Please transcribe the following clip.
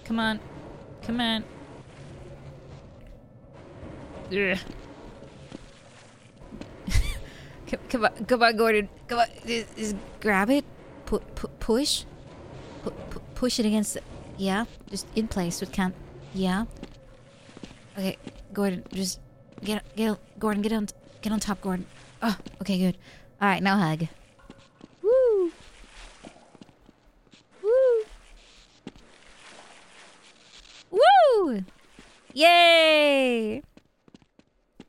Come on. Come on. Ugh. Come on, Gordon. Come on. Just grab it. Push. Push it against the... Yeah. Just in place. It can't... Yeah. Okay, Gordon, just Gordon, get on top, Gordon. Oh, okay, good. All right, now hug. Woo! Woo! Woo! Yay!